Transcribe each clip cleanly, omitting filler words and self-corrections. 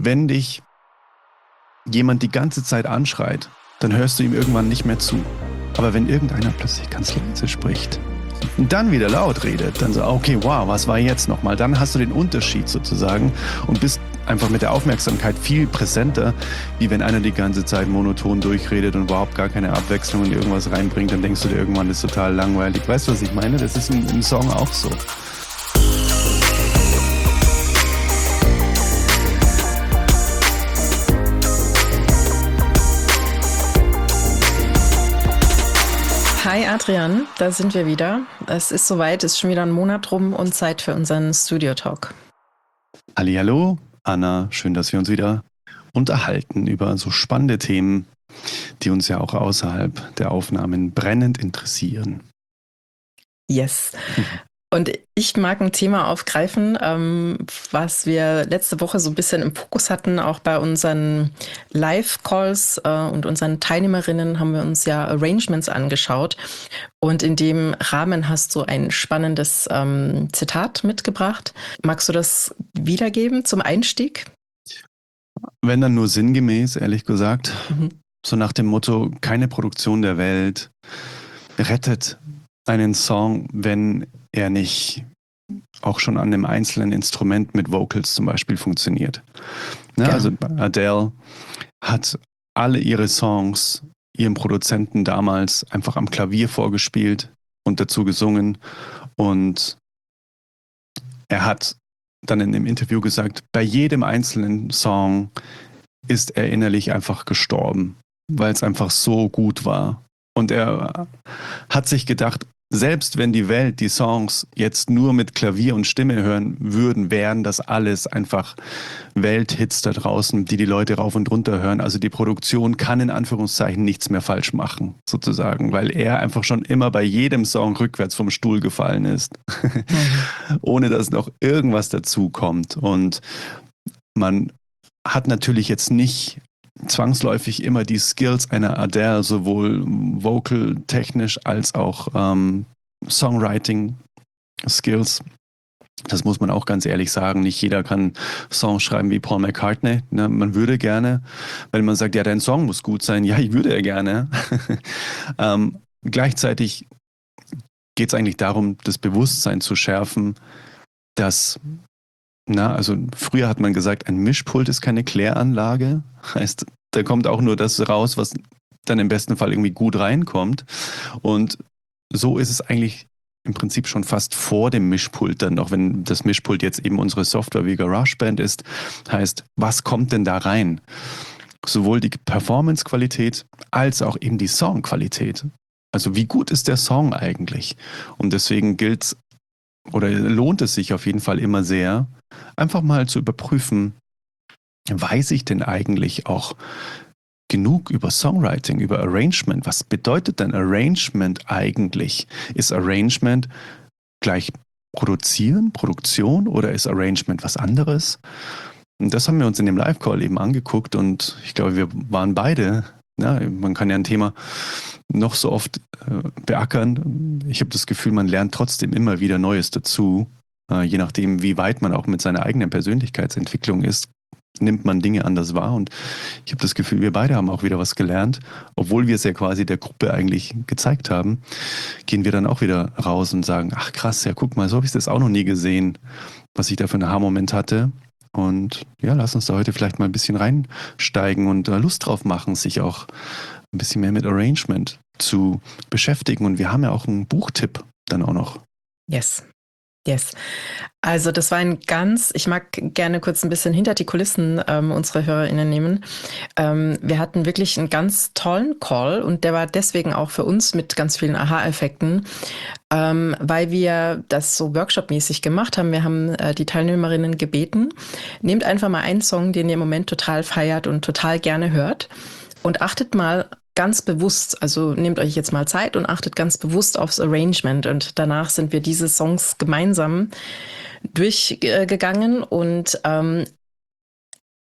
wenn dich jemand die ganze Zeit anschreit, dann hörst du ihm irgendwann nicht mehr zu. Aber wenn irgendeiner plötzlich ganz leise spricht und dann wieder laut redet, dann so, okay, wow, was war jetzt nochmal? Dann hast du den Unterschied sozusagen und bist einfach mit der Aufmerksamkeit viel präsenter, wie wenn einer die ganze Zeit monoton durchredet und überhaupt gar keine Abwechslung in irgendwas reinbringt, dann denkst du dir irgendwann, das ist total langweilig. Weißt du, was ich meine? Das ist im Song auch so. Hi Adrian, da sind wir wieder. Es ist soweit, es ist schon wieder ein Monat rum und Zeit für unseren Studio-Talk. Hallihallo, Anna, schön, dass wir uns wieder unterhalten über so spannende Themen, die uns ja auch außerhalb der Aufnahmen brennend interessieren. Yes. Und ich mag ein Thema aufgreifen, was wir letzte Woche so ein bisschen im Fokus hatten, auch bei unseren Live-Calls und unseren Teilnehmerinnen haben wir uns ja Arrangements angeschaut. Und in dem Rahmen hast du ein spannendes Zitat mitgebracht. Magst du das wiedergeben zum Einstieg? Wenn dann nur sinngemäß, ehrlich gesagt. So nach dem Motto, keine Produktion der Welt rettet einen Song, wenn er nicht auch schon an einem einzelnen Instrument mit Vocals zum Beispiel funktioniert. Ja, also Adele hat alle ihre Songs ihrem Produzenten damals einfach am Klavier vorgespielt und dazu gesungen. Und er hat dann in dem Interview gesagt, bei jedem einzelnen Song ist er innerlich einfach gestorben, weil es einfach so gut war. Und er hat sich gedacht, selbst wenn die Welt die Songs jetzt nur mit Klavier und Stimme hören würden, wären das alles einfach Welthits da draußen, die Leute rauf und runter hören. Also die Produktion kann in Anführungszeichen nichts mehr falsch machen, sozusagen, weil er einfach schon immer bei jedem Song rückwärts vom Stuhl gefallen ist, ohne dass noch irgendwas dazu kommt. Und man hat natürlich jetzt nicht zwangsläufig immer die Skills einer Adele, sowohl vocal-technisch als auch Songwriting-Skills. Das muss man auch ganz ehrlich sagen. Nicht jeder kann Songs schreiben wie Paul McCartney. Ne? Man würde gerne, wenn man sagt, ja, dein Song muss gut sein. Ja, ich würde ja gerne. Gleichzeitig geht es eigentlich darum, das Bewusstsein zu schärfen, dass also früher hat man gesagt, ein Mischpult ist keine Kläranlage. Heißt, da kommt auch nur das raus, was dann im besten Fall irgendwie gut reinkommt. Und so ist es eigentlich im Prinzip schon fast vor dem Mischpult dann noch, wenn das Mischpult jetzt eben unsere Software wie GarageBand ist. Heißt, was kommt denn da rein? Sowohl die Performance-Qualität als auch eben die Songqualität. Also wie gut ist der Song eigentlich? Und deswegen lohnt es sich auf jeden Fall immer sehr, einfach mal zu überprüfen, weiß ich denn eigentlich auch genug über Songwriting, über Arrangement? Was bedeutet denn Arrangement eigentlich? Ist Arrangement gleich Produzieren, Produktion oder ist Arrangement was anderes? Und das haben wir uns in dem Live-Call eben angeguckt und ich glaube, wir waren beide, man kann ja ein Thema noch so oft beackern. Ich habe das Gefühl, man lernt trotzdem immer wieder Neues dazu. Je nachdem, wie weit man auch mit seiner eigenen Persönlichkeitsentwicklung ist, nimmt man Dinge anders wahr. Und ich habe das Gefühl, wir beide haben auch wieder was gelernt. Obwohl wir es ja quasi der Gruppe eigentlich gezeigt haben, gehen wir dann auch wieder raus und sagen, ach krass, ja guck mal, so habe ich das auch noch nie gesehen, was ich da für einen Aha-Moment hatte. Und ja, lass uns da heute vielleicht mal ein bisschen reinsteigen und Lust drauf machen, sich auch ein bisschen mehr mit Arrangement zu beschäftigen. Und wir haben ja auch einen Buchtipp dann auch noch. Yes. Also das war ich mag gerne kurz ein bisschen hinter die Kulissen unsere HörerInnen nehmen. Wir hatten wirklich einen ganz tollen Call und der war deswegen auch für uns mit ganz vielen Aha-Effekten, weil wir das so workshopmäßig gemacht haben. Wir haben die Teilnehmerinnen gebeten, nehmt einfach mal einen Song, den ihr im Moment total feiert und total gerne hört und achtet mal ganz bewusst, also nehmt euch jetzt mal Zeit und achtet ganz bewusst aufs Arrangement. Und danach sind wir diese Songs gemeinsam durchgegangen und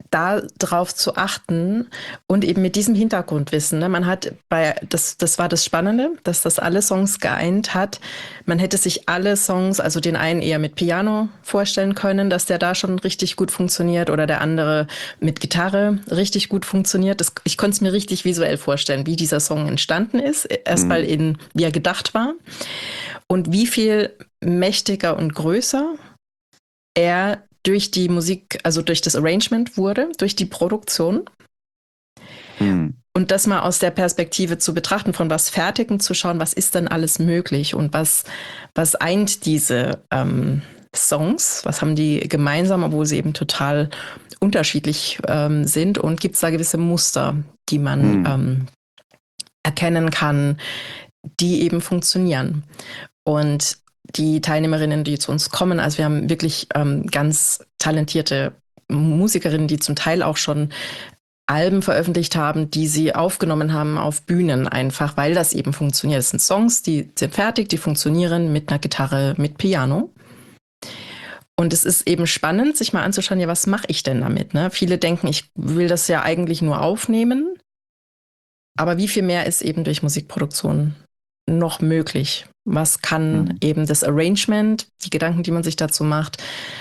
da drauf zu achten und eben mit diesem Hintergrundwissen. Ne? Man hat das war das Spannende, dass das alle Songs geeint hat. Man hätte sich alle Songs, also den einen eher mit Piano vorstellen können, dass der da schon richtig gut funktioniert oder der andere mit Gitarre richtig gut funktioniert. Ich konnte es mir richtig visuell vorstellen, wie dieser Song entstanden ist. Erstmal wie er gedacht war und wie viel mächtiger und größer er durch die Musik, also durch das Arrangement wurde, durch die Produktion. Und das mal aus der Perspektive zu betrachten, von was Fertigem zu schauen, was ist denn alles möglich und was eint diese Songs, was haben die gemeinsam, obwohl sie eben total unterschiedlich sind und gibt es da gewisse Muster, die man erkennen kann, die eben funktionieren. Und die Teilnehmerinnen, die zu uns kommen, also wir haben wirklich ganz talentierte Musikerinnen, die zum Teil auch schon Alben veröffentlicht haben, die sie aufgenommen haben auf Bühnen einfach, weil das eben funktioniert. Das sind Songs, die sind fertig, die funktionieren mit einer Gitarre, mit Piano. Und es ist eben spannend, sich mal anzuschauen, ja, was mache ich denn damit? Ne? Viele denken, ich will das ja eigentlich nur aufnehmen, aber wie viel mehr ist eben durch Musikproduktion noch möglich? Was kann eben das Arrangement, die Gedanken, die man sich dazu macht,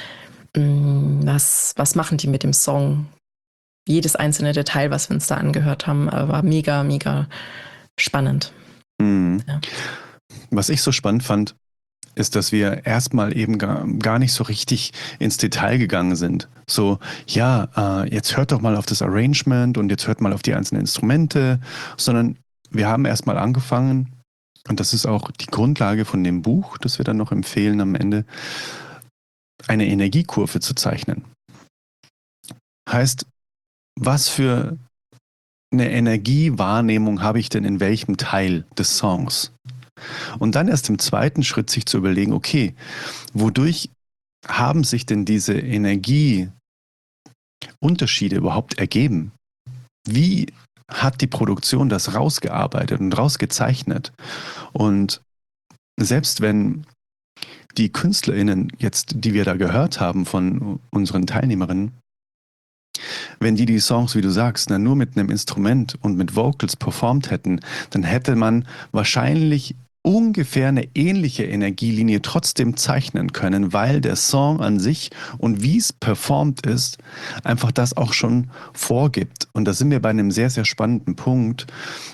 was machen die mit dem Song? Jedes einzelne Detail, was wir uns da angehört haben, war mega, mega spannend. Ja. Was ich so spannend fand, ist, dass wir erstmal eben gar nicht so richtig ins Detail gegangen sind. So, ja, jetzt hört doch mal auf das Arrangement und jetzt hört mal auf die einzelnen Instrumente, sondern wir haben erstmal angefangen, und das ist auch die Grundlage von dem Buch, das wir dann noch empfehlen am Ende, eine Energiekurve zu zeichnen. Heißt, was für eine Energiewahrnehmung habe ich denn in welchem Teil des Songs? Und dann erst im zweiten Schritt sich zu überlegen, okay, wodurch haben sich denn diese Energieunterschiede überhaupt ergeben? Wie hat die Produktion das rausgearbeitet und rausgezeichnet? Und selbst wenn die KünstlerInnen jetzt, die wir da gehört haben von unseren Teilnehmerinnen, wenn die Songs, wie du sagst, nur mit einem Instrument und mit Vocals performt hätten, dann hätte man wahrscheinlich ungefähr eine ähnliche Energielinie trotzdem zeichnen können, weil der Song an sich und wie es performt ist, einfach das auch schon vorgibt. Und da sind wir bei einem sehr, sehr spannenden Punkt.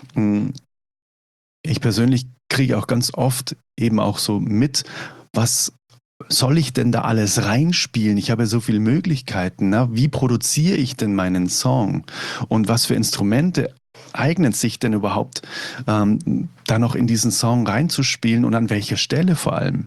Ich persönlich kriege auch ganz oft eben auch so mit, was soll ich denn da alles reinspielen? Ich habe ja so viele Möglichkeiten. Ne? Wie produziere ich denn meinen Song? Und was für Instrumente eignet sich denn überhaupt, da noch in diesen Song reinzuspielen und an welcher Stelle vor allem?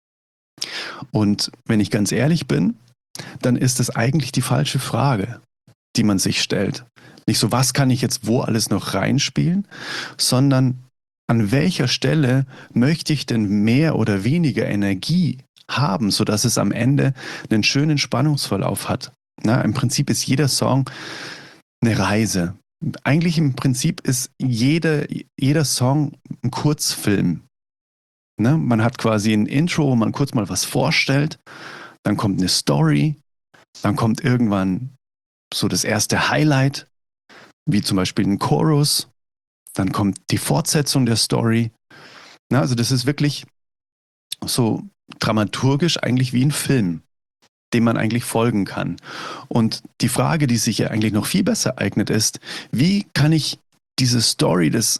Und wenn ich ganz ehrlich bin, dann ist das eigentlich die falsche Frage, die man sich stellt. Nicht so, was kann ich jetzt wo alles noch reinspielen, sondern an welcher Stelle möchte ich denn mehr oder weniger Energie haben, sodass es am Ende einen schönen Spannungsverlauf hat. Na, im Prinzip ist jeder Song eine Reise. Eigentlich im Prinzip ist jeder Song ein Kurzfilm. Ne? Man hat quasi ein Intro, wo man kurz mal was vorstellt, dann kommt eine Story, dann kommt irgendwann so das erste Highlight, wie zum Beispiel ein Chorus, dann kommt die Fortsetzung der Story. Na, also das ist wirklich so dramaturgisch eigentlich wie ein Film, dem man eigentlich folgen kann. Und die Frage, die sich ja eigentlich noch viel besser eignet, ist, wie kann ich diese Story des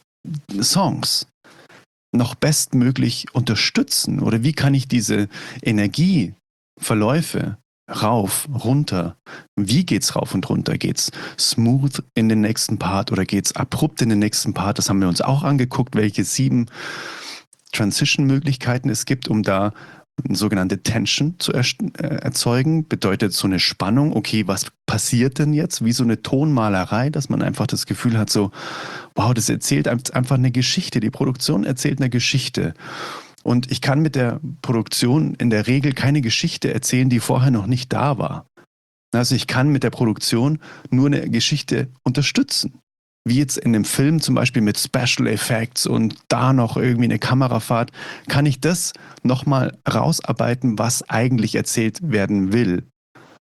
Songs noch bestmöglich unterstützen? Oder wie kann ich diese Energieverläufe rauf, runter, wie geht's rauf und runter? Geht's smooth in den nächsten Part oder geht's abrupt in den nächsten Part? Das haben wir uns auch angeguckt, welche 7 Transition-Möglichkeiten es gibt, um da eine sogenannte Tension zu erzeugen. Bedeutet so eine Spannung, okay, was passiert denn jetzt? Wie so eine Tonmalerei, dass man einfach das Gefühl hat, so, wow, das erzählt einfach eine Geschichte. Die Produktion erzählt eine Geschichte. Und ich kann mit der Produktion in der Regel keine Geschichte erzählen, die vorher noch nicht da war. Also ich kann mit der Produktion nur eine Geschichte unterstützen. Wie jetzt in einem Film zum Beispiel mit Special Effects und da noch irgendwie eine Kamerafahrt, kann ich das nochmal rausarbeiten, was eigentlich erzählt werden will.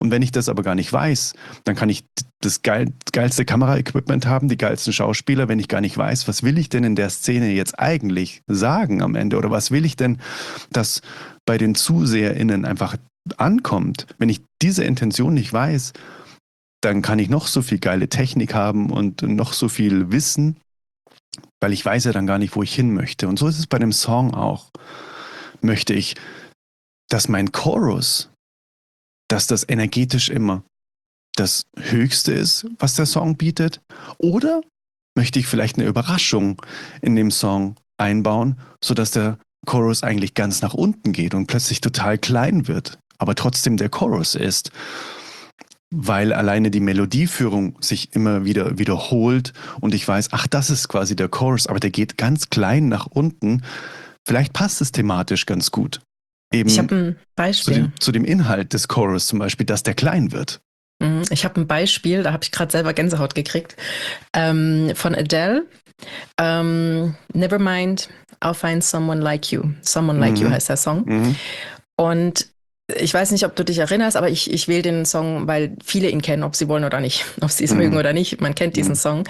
Und wenn ich das aber gar nicht weiß, dann kann ich das geilste Kameraequipment haben, die geilsten Schauspieler, wenn ich gar nicht weiß, was will ich denn in der Szene jetzt eigentlich sagen am Ende oder was will ich denn, dass bei den ZuseherInnen einfach ankommt. Wenn ich diese Intention nicht weiß, dann kann ich noch so viel geile Technik haben und noch so viel Wissen, weil ich weiß ja dann gar nicht, wo ich hin möchte. Und so ist es bei dem Song auch. Möchte ich, dass mein Chorus, dass das energetisch immer das Höchste ist, was der Song bietet? Oder möchte ich vielleicht eine Überraschung in dem Song einbauen, sodass der Chorus eigentlich ganz nach unten geht und plötzlich total klein wird, aber trotzdem der Chorus ist? Weil alleine die Melodieführung sich immer wieder wiederholt und ich weiß, ach, das ist quasi der Chorus, aber der geht ganz klein nach unten. Vielleicht passt es thematisch ganz gut. Eben Ich habe ein Beispiel. zu dem Inhalt des Chorus zum Beispiel, dass der klein wird. Ich habe ein Beispiel, da habe ich gerade selber Gänsehaut gekriegt, von Adele. Nevermind, I'll find someone like you. Someone like you heißt der Song. Und ich weiß nicht, ob du dich erinnerst, aber ich wähle den Song, weil viele ihn kennen, ob sie wollen oder nicht, ob sie es mögen oder nicht. Man kennt diesen Song.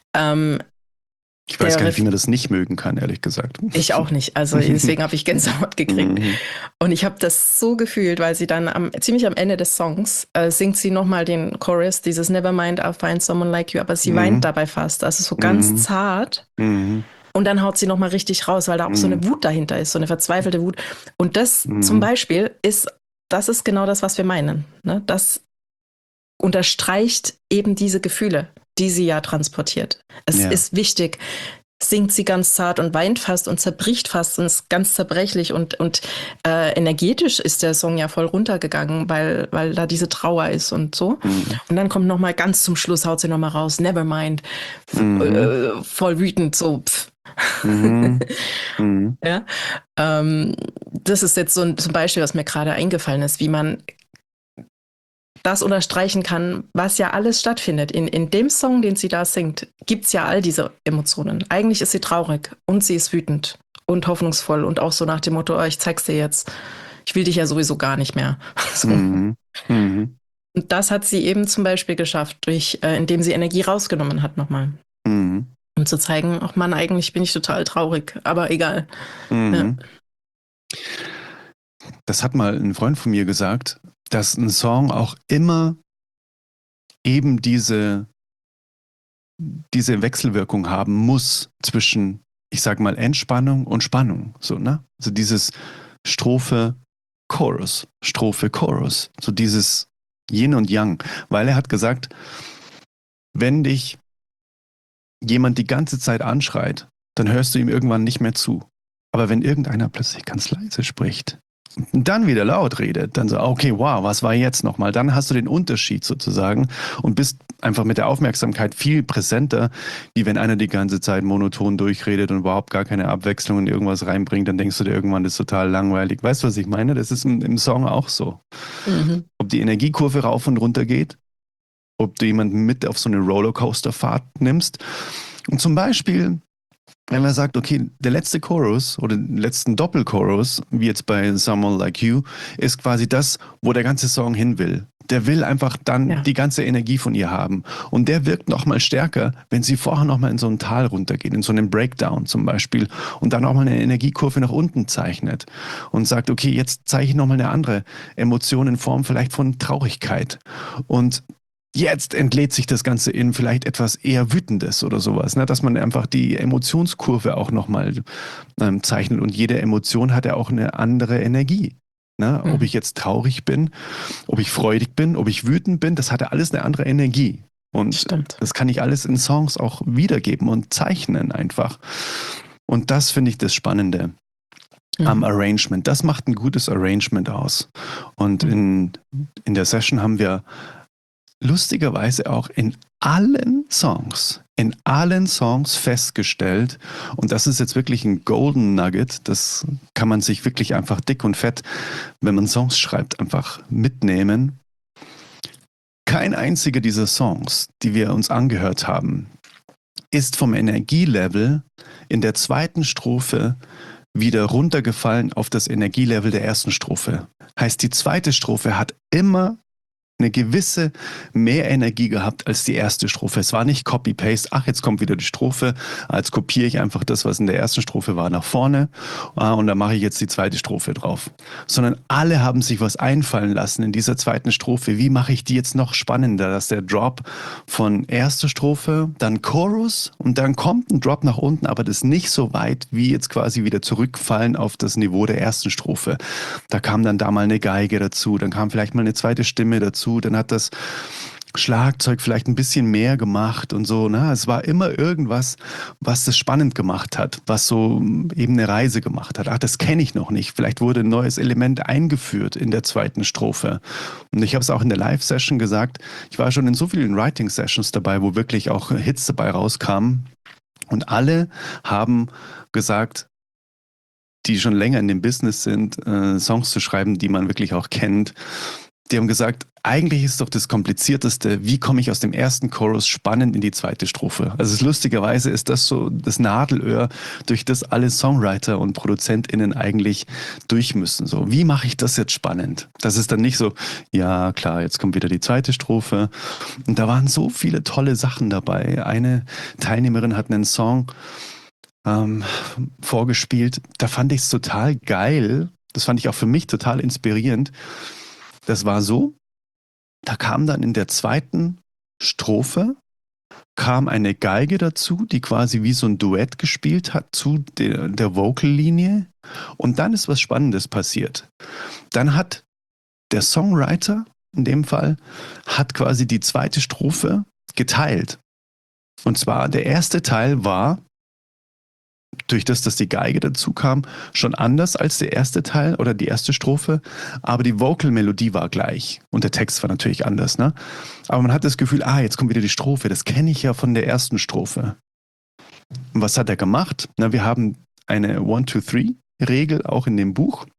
Ich weiß gar nicht, wie man das nicht mögen kann, ehrlich gesagt. Ich auch nicht. Also deswegen habe ich Gänsehaut gekriegt. Und ich habe das so gefühlt, weil sie dann ziemlich am Ende des Songs singt sie nochmal den Chorus, dieses Nevermind, I'll find someone like you, aber sie weint dabei fast. Also so ganz zart. Und dann haut sie nochmal richtig raus, weil da auch so eine Wut dahinter ist, so eine verzweifelte Wut. Und das zum Beispiel das ist genau das, was wir meinen. Ne? Das unterstreicht eben diese Gefühle, die sie ja transportiert. Es ist wichtig, singt sie ganz zart und weint fast und zerbricht fast und ist ganz zerbrechlich und energetisch ist der Song ja voll runtergegangen, weil da diese Trauer ist und so. Und dann kommt nochmal ganz zum Schluss, haut sie nochmal raus, Nevermind, voll wütend, so Ja? Das ist jetzt so zum Beispiel, was mir gerade eingefallen ist, wie man das unterstreichen kann, was ja alles stattfindet. In dem Song, den sie da singt, gibt es ja all diese Emotionen. Eigentlich ist sie traurig und sie ist wütend und hoffnungsvoll und auch so nach dem Motto, oh, ich zeig's dir jetzt. Ich will dich ja sowieso gar nicht mehr. So. Und das hat sie eben zum Beispiel geschafft, indem sie Energie rausgenommen hat nochmal. Um zu zeigen, ach Mann, eigentlich bin ich total traurig, aber egal. Ja. Das hat mal ein Freund von mir gesagt, dass ein Song auch immer eben diese Wechselwirkung haben muss zwischen, ich sag mal, Entspannung und Spannung. So, ne? Also dieses Strophe, Chorus, so dieses Yin und Yang. Weil er hat gesagt, wenn dich jemand die ganze Zeit anschreit, dann hörst du ihm irgendwann nicht mehr zu. Aber wenn irgendeiner plötzlich ganz leise spricht und dann wieder laut redet, dann so, okay, wow, was war jetzt nochmal? Dann hast du den Unterschied sozusagen und bist einfach mit der Aufmerksamkeit viel präsenter, wie wenn einer die ganze Zeit monoton durchredet und überhaupt gar keine Abwechslung in irgendwas reinbringt, dann denkst du dir irgendwann, das ist total langweilig. Weißt du, was ich meine? Das ist im Song auch so. Ob die Energiekurve rauf und runter geht, ob du jemanden mit auf so eine Rollercoaster-Fahrt nimmst. Und zum Beispiel, wenn man sagt, okay, der letzte Chorus oder den letzten Doppelchorus, wie jetzt bei Someone Like You, ist quasi das, wo der ganze Song hin will. Der will einfach dann die ganze Energie von ihr haben. Und der wirkt nochmal stärker, wenn sie vorher nochmal in so ein Tal runtergeht, in so einen Breakdown zum Beispiel, und dann nochmal eine Energiekurve nach unten zeichnet und sagt, okay, jetzt zeige ich nochmal eine andere Emotion in Form vielleicht von Traurigkeit. Und jetzt entlädt sich das Ganze in vielleicht etwas eher Wütendes oder sowas, ne? Dass man einfach die Emotionskurve auch nochmal zeichnet und jede Emotion hat ja auch eine andere Energie. Ne? Ob ich jetzt traurig bin, ob ich freudig bin, ob ich wütend bin, das hat ja alles eine andere Energie. Und das kann ich alles in Songs auch wiedergeben und zeichnen einfach. Und das finde ich das Spannende am Arrangement. Das macht ein gutes Arrangement aus. Und in der Session haben wir lustigerweise auch in allen Songs festgestellt, und das ist jetzt wirklich ein Golden Nugget, das kann man sich wirklich einfach dick und fett, wenn man Songs schreibt, einfach mitnehmen. Kein einziger dieser Songs, die wir uns angehört haben, ist vom Energielevel in der zweiten Strophe wieder runtergefallen auf das Energielevel der ersten Strophe. Heißt, die zweite Strophe hat immer eine gewisse mehr Energie gehabt als die erste Strophe. Es war nicht Copy-Paste, ach, jetzt kommt wieder die Strophe, als kopiere ich einfach das, was in der ersten Strophe war, nach vorne und dann mache ich jetzt die zweite Strophe drauf. Sondern alle haben sich was einfallen lassen in dieser zweiten Strophe. Wie mache ich die jetzt noch spannender, dass der Drop von erster Strophe, dann Chorus und dann kommt ein Drop nach unten, aber das nicht so weit, wie jetzt quasi wieder zurückfallen auf das Niveau der ersten Strophe. Da kam dann da mal eine Geige dazu, dann kam vielleicht mal eine zweite Stimme dazu, dann hat das Schlagzeug vielleicht ein bisschen mehr gemacht und so. Ne? Es war immer irgendwas, was das spannend gemacht hat, was so eben eine Reise gemacht hat. Ach, das kenne ich noch nicht. Vielleicht wurde ein neues Element eingeführt in der zweiten Strophe. Und ich habe es auch in der Live-Session gesagt, ich war schon in so vielen Writing-Sessions dabei, wo wirklich auch Hits dabei rauskamen. Und alle haben gesagt, die schon länger in dem Business sind, Songs zu schreiben, die man wirklich auch kennt, die haben gesagt, eigentlich ist doch das Komplizierteste, wie komme ich aus dem ersten Chorus spannend in die zweite Strophe. Also lustigerweise ist das so das Nadelöhr, durch das alle Songwriter und ProduzentInnen eigentlich durch müssen. So, wie mache ich das jetzt spannend? Das ist dann nicht so, ja klar, jetzt kommt wieder die zweite Strophe. Und da waren so viele tolle Sachen dabei. Eine Teilnehmerin hat einen Song vorgespielt, da fand ich es total geil. Das fand ich auch für mich total inspirierend. Das war so, da kam dann in der zweiten Strophe, kam eine Geige dazu, die quasi wie so ein Duett gespielt hat zu der Vocal-Linie. Und dann ist was Spannendes passiert. Dann hat der Songwriter, in dem Fall, hat quasi die zweite Strophe geteilt. Und zwar der erste Teil war, durch das, dass die Geige dazu kam, schon anders als der erste Teil oder die erste Strophe, aber die Vocal-Melodie war gleich und der Text war natürlich anders, ne? Aber man hat das Gefühl, jetzt kommt wieder die Strophe, das kenne ich ja von der ersten Strophe. Und was hat er gemacht? Na, wir haben eine 1-2-3-Regel auch in dem Buch.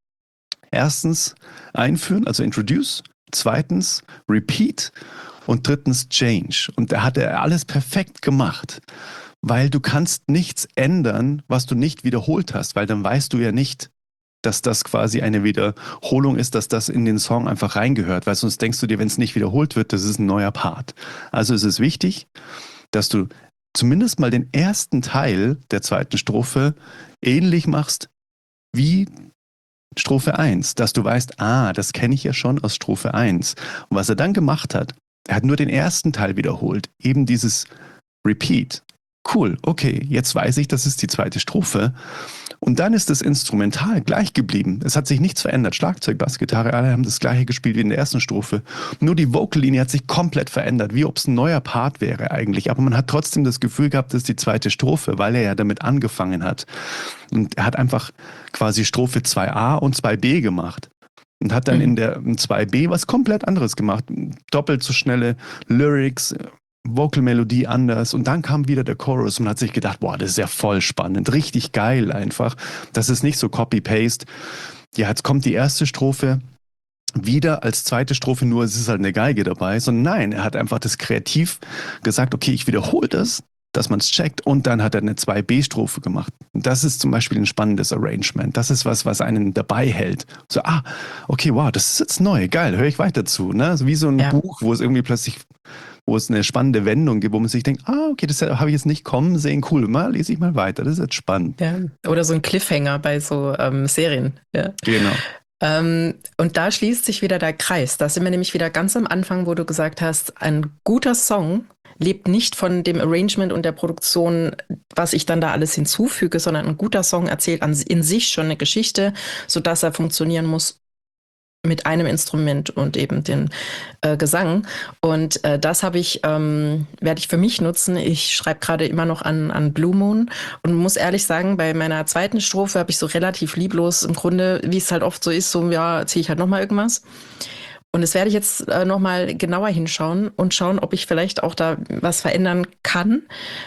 Erstens einführen, also introduce, zweitens repeat und drittens change. Und da hat er alles perfekt gemacht. Weil du kannst nichts ändern, was du nicht wiederholt hast, weil dann weißt du ja nicht, dass das quasi eine Wiederholung ist, dass das in den Song einfach reingehört, weil sonst denkst du dir, wenn es nicht wiederholt wird, das ist ein neuer Part. Also ist es wichtig, dass du zumindest mal den ersten Teil der zweiten Strophe ähnlich machst wie Strophe 1, dass du weißt, das kenne ich ja schon aus Strophe 1. Und was er dann gemacht hat, er hat nur den ersten Teil wiederholt, eben dieses Repeat. Cool, okay, jetzt weiß ich, das ist die zweite Strophe. Und dann ist das Instrumental gleich geblieben. Es hat sich nichts verändert. Schlagzeug, Bass, Gitarre, alle haben das gleiche gespielt wie in der ersten Strophe. Nur die Vocal-Linie hat sich komplett verändert, wie ob es ein neuer Part wäre eigentlich. Aber man hat trotzdem das Gefühl gehabt, das ist die zweite Strophe, weil er ja damit angefangen hat. Und er hat einfach quasi Strophe 2a und 2b gemacht. Und hat dann in der 2b was komplett anderes gemacht. Doppelt so schnelle Lyrics, Vocal-Melodie anders und dann kam wieder der Chorus und man hat sich gedacht, boah, das ist ja voll spannend, richtig geil einfach. Das ist nicht so Copy-Paste. Ja, jetzt kommt die erste Strophe wieder als zweite Strophe, nur es ist halt eine Geige dabei, sondern nein, er hat einfach das kreativ gesagt, okay, ich wiederhole das, dass man es checkt und dann hat er eine 2b-Strophe gemacht. Und das ist zum Beispiel ein spannendes Arrangement. Das ist was einen dabei hält. So, okay, wow, das ist jetzt neu, geil, höre ich weiter zu. Ne? So wie so ein Buch, wo es irgendwie plötzlich wo es eine spannende Wendung gibt, wo man sich denkt, okay, das habe ich jetzt nicht kommen sehen, cool, mal lese ich mal weiter, das ist jetzt spannend. Ja. Oder so ein Cliffhanger bei so Serien. Ja. Genau. Und da schließt sich wieder der Kreis. Da sind wir nämlich wieder ganz am Anfang, wo du gesagt hast, ein guter Song lebt nicht von dem Arrangement und der Produktion, was ich dann da alles hinzufüge, sondern ein guter Song erzählt in sich schon eine Geschichte, sodass er funktionieren muss mit einem Instrument und eben den Gesang. Und das werde ich für mich nutzen. Ich schreibe gerade immer noch an Blue Moon und muss ehrlich sagen, bei meiner zweiten Strophe habe ich so relativ lieblos im Grunde, wie es halt oft so ist, so erzähle ich halt nochmal irgendwas. Und das werde ich jetzt nochmal genauer hinschauen und schauen, ob ich vielleicht auch da was verändern kann.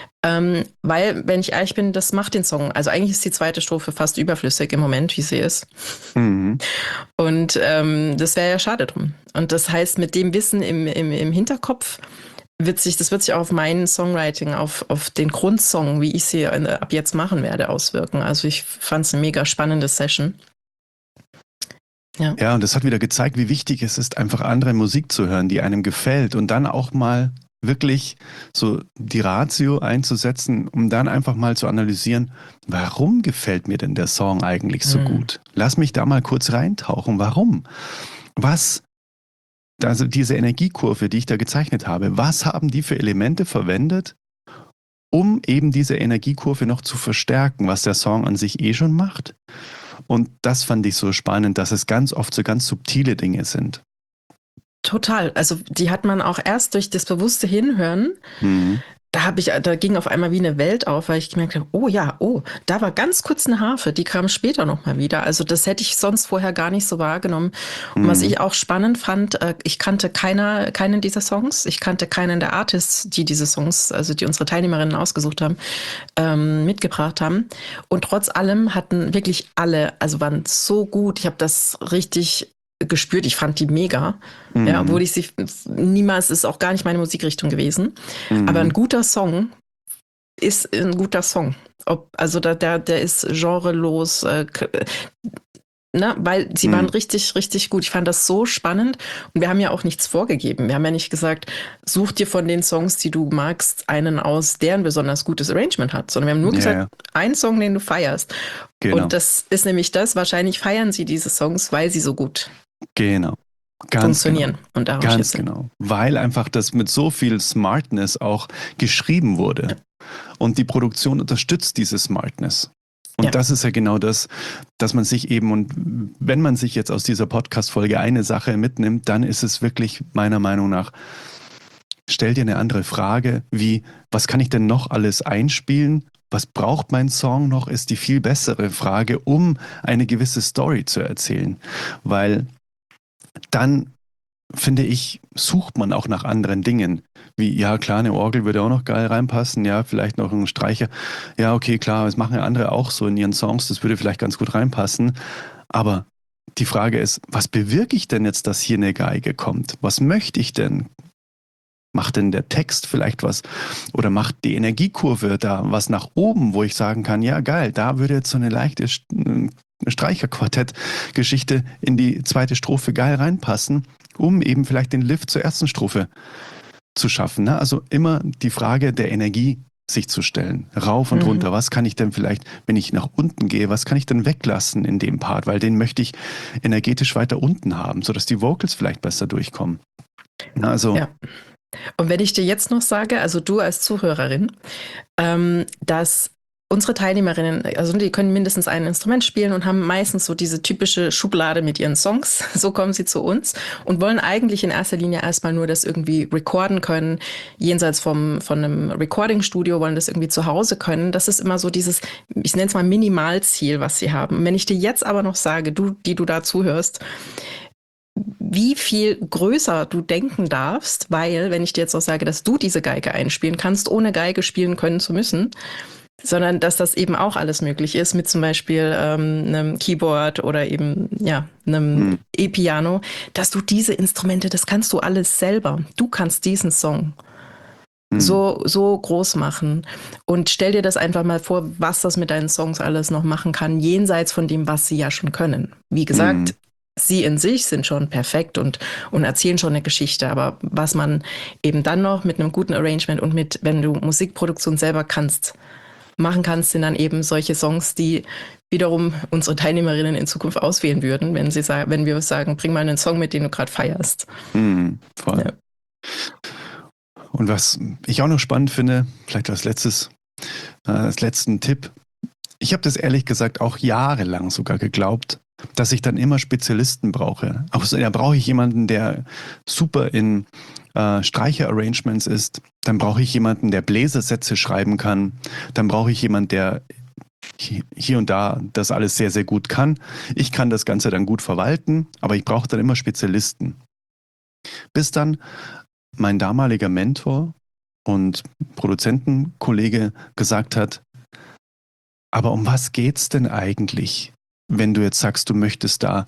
Weil, wenn ich ehrlich bin, das macht den Song. Also eigentlich ist die zweite Strophe fast überflüssig im Moment, wie sie ist. Mhm. Und das wäre ja schade drum. Und das heißt, mit dem Wissen im Hinterkopf wird sich auch auf mein Songwriting, auf den Grundsong, wie ich sie ab jetzt machen werde, auswirken. Also ich fand es eine mega spannende Session. Ja. Ja, und das hat wieder gezeigt, wie wichtig es ist, einfach andere Musik zu hören, die einem gefällt und dann auch mal wirklich so die Ratio einzusetzen, um dann einfach mal zu analysieren, warum gefällt mir denn der Song eigentlich so Mhm. gut? Lass mich da mal kurz reintauchen. Warum? Was, also diese Energiekurve, die ich da gezeichnet habe, was haben die für Elemente verwendet, um eben diese Energiekurve noch zu verstärken, was der Song an sich eh schon macht? Und das fand ich so spannend, dass es ganz oft so ganz subtile Dinge sind. Total. Also die hat man auch erst durch das bewusste Hinhören. Mhm. Da ging auf einmal wie eine Welt auf, weil ich gemerkt habe, oh ja, da war ganz kurz eine Harfe, die kam später nochmal wieder. Also das hätte ich sonst vorher gar nicht so wahrgenommen. Und was Mhm. ich auch spannend fand, ich kannte keinen dieser Songs. Ich kannte keinen der Artists, die diese Songs, also die unsere Teilnehmerinnen ausgesucht haben, mitgebracht haben. Und trotz allem hatten wirklich alle, also waren so gut. Ich habe das richtig gespürt. Ich fand die mega. Ja, obwohl Mhm. ich sie niemals, ist auch gar nicht meine Musikrichtung gewesen. Aber ein Mhm. guter Song ist ein guter Song. Also der ist genrelos, ne? Weil sie waren Mhm. richtig, richtig gut. Ich fand das so spannend. Und wir haben ja auch nichts vorgegeben. Wir haben ja nicht gesagt, such dir von den Songs, die du magst, einen aus, der ein besonders gutes Arrangement hat. Sondern wir haben nur Ja, gesagt, ja, einen Song, den du feierst. Und genau, das ist nämlich das, wahrscheinlich feiern sie diese Songs, weil sie so gut genau, ganz genau, funktionieren und arrangiert ganz sind. genau, weil einfach das mit so viel Smartness auch geschrieben wurde und die Produktion unterstützt diese Smartness. Und Ja. das ist ja genau das, dass man sich eben, und wenn man sich jetzt aus dieser Podcast-Folge eine Sache mitnimmt, dann ist es wirklich meiner Meinung nach, stell dir eine andere Frage, wie, was kann ich denn noch alles einspielen? Was braucht mein Song noch, ist die viel bessere Frage, um eine gewisse Story zu erzählen. Weil dann, finde ich, sucht man auch nach anderen Dingen. Wie, ja, klar, eine Orgel würde auch noch geil reinpassen, ja, vielleicht noch ein Streicher. Ja, okay, klar, das machen ja andere auch so in ihren Songs, das würde vielleicht ganz gut reinpassen. Aber die Frage ist, was bewirke ich denn jetzt, dass hier eine Geige kommt? Was möchte ich denn? Macht denn der Text vielleicht was? Oder macht die Energiekurve da was nach oben, wo ich sagen kann, ja, geil, da würde jetzt so eine leichte Streicherquartett-Geschichte in die zweite Strophe geil reinpassen, um eben vielleicht den Lift zur ersten Strophe zu schaffen. Ne? Also immer die Frage der Energie sich zu stellen. Rauf und Mhm. runter. Was kann ich denn vielleicht, wenn ich nach unten gehe, was kann ich denn weglassen in dem Part? Weil den möchte ich energetisch weiter unten haben, sodass die Vocals vielleicht besser durchkommen. Also, Ja. Und wenn ich dir jetzt noch sage, also du als Zuhörerin, dass unsere Teilnehmerinnen, also die können mindestens ein Instrument spielen und haben meistens so diese typische Schublade mit ihren Songs. So kommen sie zu uns und wollen eigentlich in erster Linie erstmal nur das irgendwie recorden können, jenseits von einem Recording-Studio, wollen das irgendwie zu Hause können. Das ist immer so dieses, ich nenne es mal Minimalziel, was sie haben. Und wenn ich dir jetzt aber noch sage, die du da zuhörst, wie viel größer du denken darfst, weil, wenn ich dir jetzt auch sage, dass du diese Geige einspielen kannst, ohne Geige spielen können zu müssen, sondern dass das eben auch alles möglich ist, mit zum Beispiel einem Keyboard oder eben ja einem hm, E-Piano, dass du diese Instrumente, das kannst du alles selber. Du kannst diesen Song hm, so groß machen und stell dir das einfach mal vor, was das mit deinen Songs alles noch machen kann, jenseits von dem, was sie ja schon können. Wie hm, gesagt, sie in sich sind schon perfekt und erzählen schon eine Geschichte, aber was man eben dann noch mit einem guten Arrangement und mit, wenn du Musikproduktion selber machen kannst, sind dann eben solche Songs, die wiederum unsere Teilnehmerinnen in Zukunft auswählen würden, wenn wir sagen, bring mal einen Song mit, den du gerade feierst. voll. Ja. Und was ich auch noch spannend finde, vielleicht als letzten Tipp, ich habe das ehrlich gesagt auch jahrelang sogar geglaubt, dass ich dann immer Spezialisten brauche. Auch so, da brauche ich jemanden, der super in Streicher-Arrangements ist. Dann brauche ich jemanden, der Bläsersätze schreiben kann. Dann brauche ich jemanden, der hier und da das alles sehr, sehr gut kann. Ich kann das Ganze dann gut verwalten, aber ich brauche dann immer Spezialisten. Bis dann mein damaliger Mentor und Produzentenkollege gesagt hat, aber um was geht's denn eigentlich, wenn du jetzt sagst, du möchtest da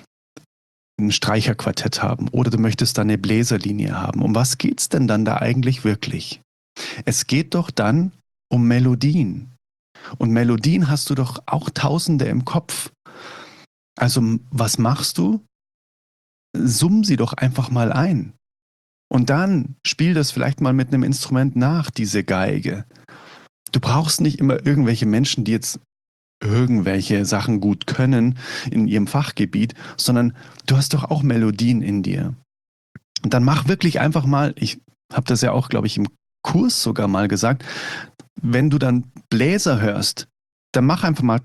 ein Streicherquartett haben oder du möchtest da eine Bläserlinie haben? Um was geht's denn dann da eigentlich wirklich? Es geht doch dann um Melodien. Und Melodien hast du doch auch Tausende im Kopf. Also, was machst du? Summ sie doch einfach mal ein. Und dann spiel das vielleicht mal mit einem Instrument nach, diese Geige. Du brauchst nicht immer irgendwelche Menschen, die jetzt irgendwelche Sachen gut können in ihrem Fachgebiet, sondern du hast doch auch Melodien in dir. Und dann mach wirklich einfach mal, ich habe das ja auch, glaube ich, im Kurs sogar mal gesagt, wenn du dann Bläser hörst, dann mach einfach mal.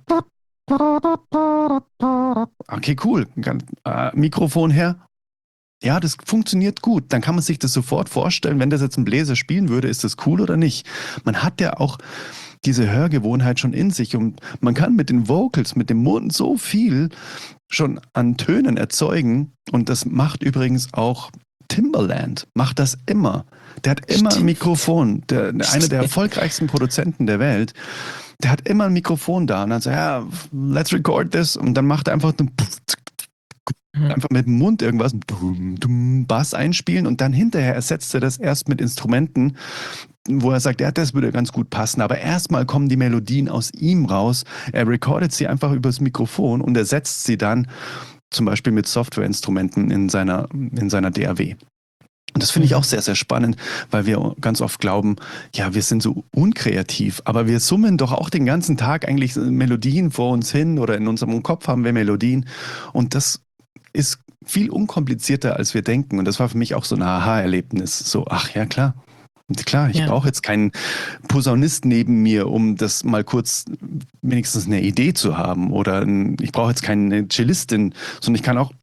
Okay, cool. Mikrofon her. Ja, das funktioniert gut. Dann kann man sich das sofort vorstellen, wenn das jetzt ein Bläser spielen würde, ist das cool oder nicht. Man hat ja auch diese Hörgewohnheit schon in sich und man kann mit den Vocals, mit dem Mund so viel schon an Tönen erzeugen und das macht übrigens auch Timbaland, macht das immer. Der hat immer ein Mikrofon, einer der erfolgreichsten Produzenten der Welt. Der hat immer ein Mikrofon da und dann sagt, ja, let's record this und dann macht er einfach einfach mit dem Mund irgendwas, Bass einspielen und dann hinterher ersetzt er das erst mit Instrumenten, wo er sagt, ja, das würde ganz gut passen, aber erstmal kommen die Melodien aus ihm raus. Er recordet sie einfach übers Mikrofon und ersetzt sie dann zum Beispiel mit Softwareinstrumenten in seiner DAW. Und das finde ich auch sehr, sehr spannend, weil wir ganz oft glauben, ja, wir sind so unkreativ, aber wir summen doch auch den ganzen Tag eigentlich Melodien vor uns hin oder in unserem Kopf haben wir Melodien und das ist viel unkomplizierter, als wir denken. Und das war für mich auch so ein Aha-Erlebnis. So, ach ja, klar. Und klar, ich brauche jetzt keinen Posaunist neben mir, um das mal kurz wenigstens eine Idee zu haben. Oder ich brauche jetzt keine Cellistin, sondern ich kann auch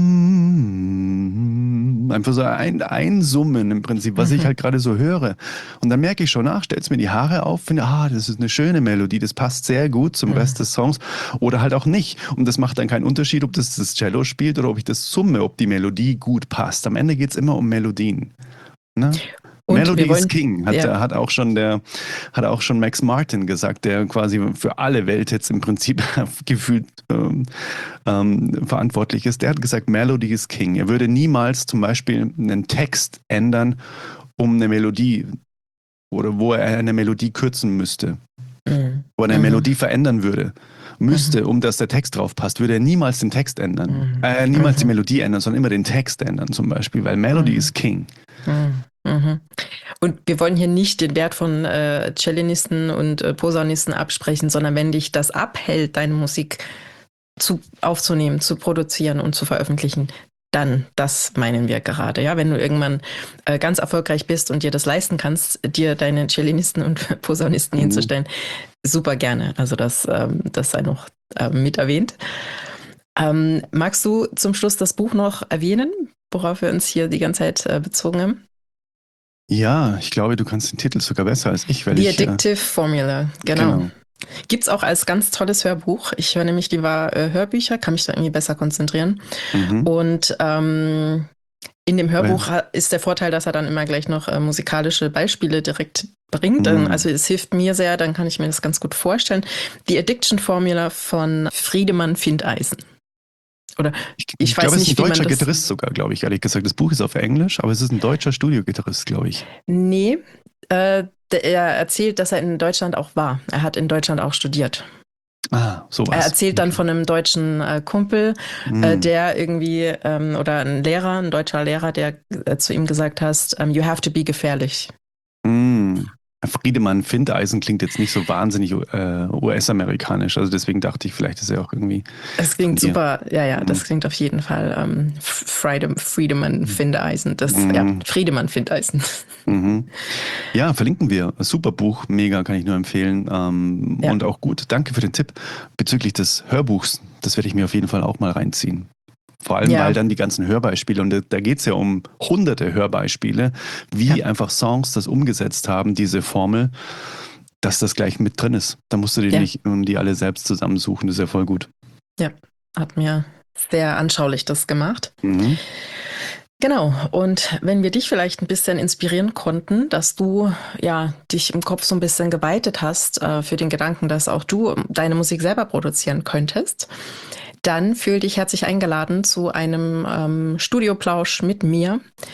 einfach so einsummen im Prinzip, was ich halt gerade so höre. Und dann merke ich schon, stellst mir die Haare auf, finde, das ist eine schöne Melodie, das passt sehr gut zum Rest des Songs oder halt auch nicht. Und das macht dann keinen Unterschied, ob das Cello spielt oder ob ich das summe, ob die Melodie gut passt. Am Ende geht es immer um Melodien. Ne? Melody is King, hat auch schon Max Martin gesagt, der quasi für alle Welthits im Prinzip gefühlt verantwortlich ist. Der hat gesagt, Melody is King. Er würde niemals zum Beispiel einen Text ändern, um eine Melodie oder wo er eine Melodie kürzen müsste. Wo er eine Melodie verändern müsste, um dass der Text drauf passt, würde er niemals den Text ändern. Niemals die Melodie ändern, sondern immer den Text ändern zum Beispiel, weil Melody is King. Und wir wollen hier nicht den Wert von Cellinisten und Posaunisten absprechen, sondern wenn dich das abhält, deine Musik aufzunehmen, zu produzieren und zu veröffentlichen, dann, das meinen wir gerade. Ja, wenn du irgendwann ganz erfolgreich bist und dir das leisten kannst, dir deine Cellinisten und Posaunisten hinzustellen, super gerne. Also das sei noch mit erwähnt. Magst du zum Schluss das Buch noch erwähnen, worauf wir uns hier die ganze Zeit bezogen haben? Ja, ich glaube, du kannst den Titel sogar besser als ich. The Addictive Formula, genau. Gibt es auch als ganz tolles Hörbuch. Ich höre nämlich lieber Hörbücher, kann mich da irgendwie besser konzentrieren. Und in dem Hörbuch ist der Vorteil, dass er dann immer gleich noch musikalische Beispiele direkt bringt. Also es hilft mir sehr, dann kann ich mir das ganz gut vorstellen. Die Addiction Formula von Friedemann Findeisen. Oder ich weiß nicht, es ist ein deutscher Gitarrist sogar, glaube ich, ehrlich gesagt. Das Buch ist auf Englisch, aber es ist ein deutscher Studiogitarrist, glaube ich. Nee, er erzählt, dass er in Deutschland auch war. Er hat in Deutschland auch studiert. Sowas. Er erzählt dann von einem deutschen Kumpel, der irgendwie, oder ein deutscher Lehrer, der zu ihm gesagt hat, you have to be gefährlich. Friedemann Findeisen klingt jetzt nicht so wahnsinnig US-amerikanisch, also deswegen dachte ich, vielleicht ist er auch irgendwie... Das klingt super, das klingt auf jeden Fall Friedemann Findeisen, Friedemann Findeisen. Ja, verlinken wir. Super Buch, mega, kann ich nur empfehlen und auch gut. Danke für den Tipp bezüglich des Hörbuchs, das werde ich mir auf jeden Fall auch mal reinziehen. Vor allem, weil dann die ganzen Hörbeispiele, und da geht es ja um hunderte Hörbeispiele, wie einfach Songs das umgesetzt haben, diese Formel, dass das gleich mit drin ist. Da musst du dir nicht die alle selbst zusammensuchen, das ist ja voll gut. Ja, hat mir sehr anschaulich das gemacht. Genau, und wenn wir dich vielleicht ein bisschen inspirieren konnten, dass du dich im Kopf so ein bisschen geweitet hast für den Gedanken, dass auch du deine Musik selber produzieren könntest, dann fühl dich herzlich eingeladen zu einem Studioplausch mit mir,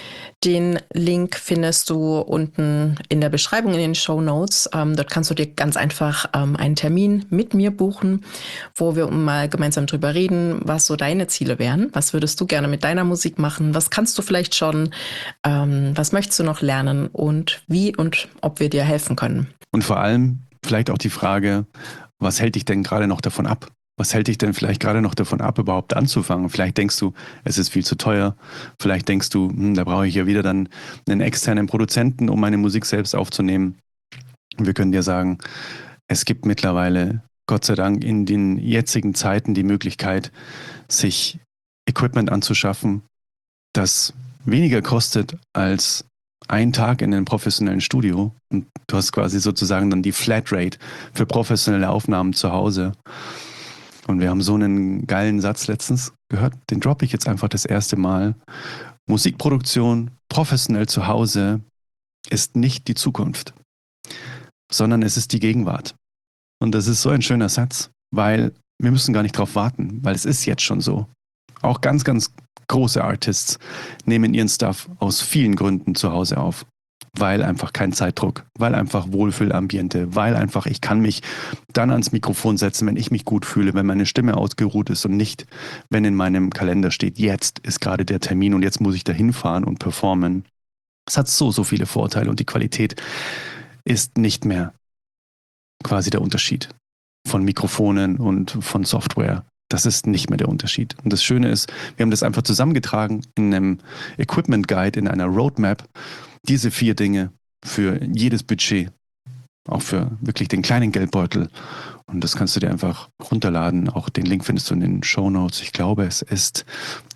Den Link findest du unten in der Beschreibung in den Shownotes. Dort kannst du dir ganz einfach einen Termin mit mir buchen, wo wir mal gemeinsam drüber reden, was so deine Ziele wären. Was würdest du gerne mit deiner Musik machen? Was kannst du vielleicht schon? Was möchtest du noch lernen? Und wie und ob wir dir helfen können? Und vor allem vielleicht auch die Frage, was hält dich denn gerade noch davon ab? Was hält dich denn vielleicht gerade noch davon ab, überhaupt anzufangen? Vielleicht denkst du, es ist viel zu teuer. Vielleicht denkst du, da brauche ich ja wieder dann einen externen Produzenten, um meine Musik selbst aufzunehmen. Wir können dir sagen, es gibt mittlerweile, Gott sei Dank, in den jetzigen Zeiten die Möglichkeit, sich Equipment anzuschaffen, das weniger kostet als ein Tag in einem professionellen Studio. Und du hast quasi sozusagen dann die Flatrate für professionelle Aufnahmen zu Hause. Und wir haben so einen geilen Satz letztens gehört, den droppe ich jetzt einfach das erste Mal. Musikproduktion professionell zu Hause ist nicht die Zukunft, sondern es ist die Gegenwart. Und das ist so ein schöner Satz, weil wir müssen gar nicht drauf warten, weil es ist jetzt schon so. Auch ganz, ganz große Artists nehmen ihren Stuff aus vielen Gründen zu Hause auf. Weil einfach kein Zeitdruck, weil einfach Wohlfühlambiente, weil einfach ich kann mich dann ans Mikrofon setzen, wenn ich mich gut fühle, wenn meine Stimme ausgeruht ist und nicht, wenn in meinem Kalender steht, jetzt ist gerade der Termin und jetzt muss ich da hinfahren und performen. Es hat so viele Vorteile und die Qualität ist nicht mehr quasi der Unterschied von Mikrofonen und von Software. Das ist nicht mehr der Unterschied. Und das Schöne ist, wir haben das einfach zusammengetragen in einem Equipment Guide, in einer Roadmap. Diese 4 Dinge für jedes Budget, auch für wirklich den kleinen Geldbeutel. Und das kannst du dir einfach runterladen. Auch den Link findest du in den Shownotes. Ich glaube, es ist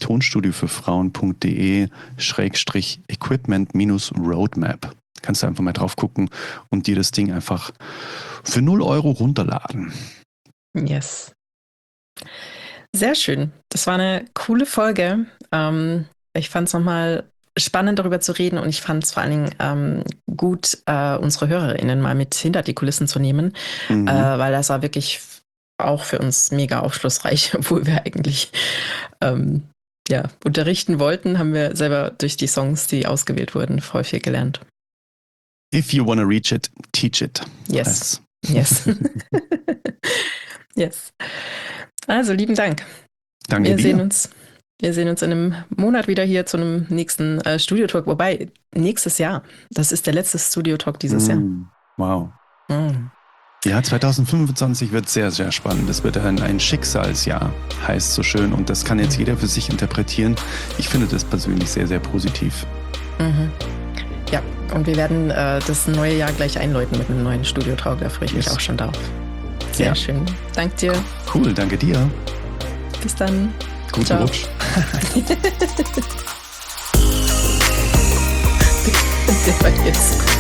tonstudiofürfrauen.de/equipment-roadmap. Kannst du einfach mal drauf gucken und dir das Ding einfach für 0 Euro runterladen. Yes. Sehr schön. Das war eine coole Folge. Ich fand es nochmal spannend, darüber zu reden, und ich fand es vor allen Dingen gut, unsere HörerInnen mal mit hinter die Kulissen zu nehmen, weil das war wirklich auch für uns mega aufschlussreich, obwohl wir eigentlich unterrichten wollten, haben wir selber durch die Songs, die ausgewählt wurden, voll viel gelernt. If you wanna reach it, teach it. Yes. Yes. Yes. Also, lieben Dank. Danke dir. Wir sehen uns in einem Monat wieder hier zu einem nächsten Studio-Talk. Wobei, nächstes Jahr. Das ist der letzte Studio-Talk dieses Jahr. Wow. Ja, 2025 wird sehr, sehr spannend. Das wird ein Schicksalsjahr, heißt so schön. Und das kann jetzt jeder für sich interpretieren. Ich finde das persönlich sehr, sehr positiv. Ja, und wir werden das neue Jahr gleich einläuten mit einem neuen Studio-Talk. Da freue ich mich auch schon drauf. Sehr schön. Danke dir. Cool, danke dir. Bis dann. Guten Rutsch. Der war jetzt.